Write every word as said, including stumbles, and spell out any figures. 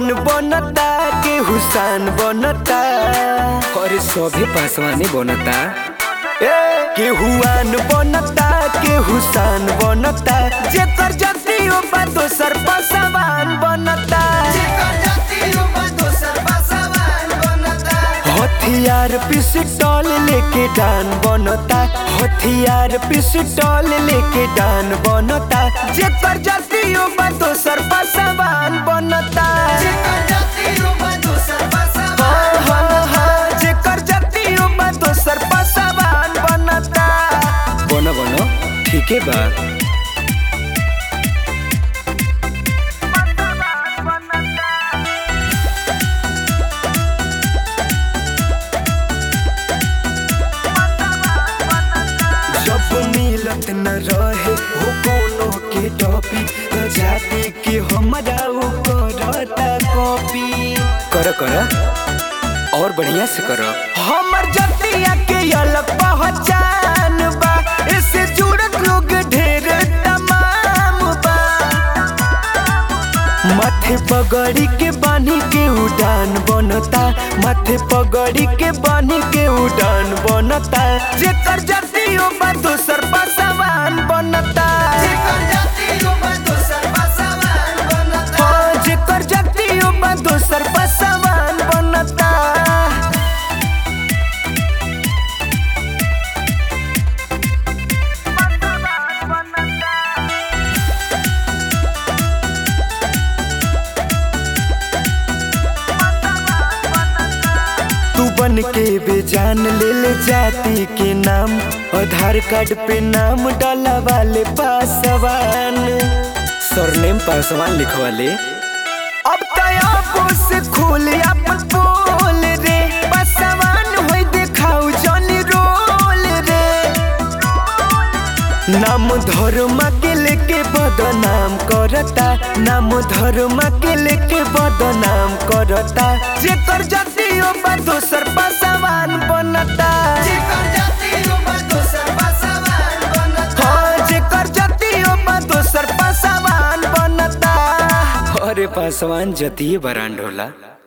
आन बनता के हुसान बनता अरे सभे पासवाने बनता। के हुआन बनता के हुसान बनता जेकर जतियो बा दोसर पासवान बनता। हथियार पिस्टल लेके डान बनता हथियार पिस्टल लेके डान बनता जेकर जतियो बा दोसर पासवान बनता। जेकर जतियो बा दोसर पासवान बनता। बनो बनो ठीके बा। जब मिलत न रहे हो कोनो के टॉपिक जाति के हमरा उ करता कॉपी। कर कर और बढ़िया से कर। हमर जतिया के अलग पहचान बा इससे जुड़त लोग ढेर तमाम बा। माथे पगड़ी के बांधी के उड़ान बनता माथे पगड़ी के बांधी के उड़ान बनता जेकर जतियो बा दोसर पासवान बनता। हाँ, जेकर जतियो बा दोसर पासवान बनता। तू बन के बेजान ले ले जाति के नाम आधार कार्ड पे नाम डाला वाले पासवान। सरनेम पासवान लिखवा ले। अब तया से खोल अपन बोल रे पासवान होई देखाऊ जनी रोल रे। नाम धर्म के लेके बदनाम करता नाम धर्म के लेके बदनाम करता जेकर जतियो बा दोसर पासवान बनता। हाँ, जेकर जतियो बा दोसर पासवान बनता। अरे पासवान जतिये बरांड होला।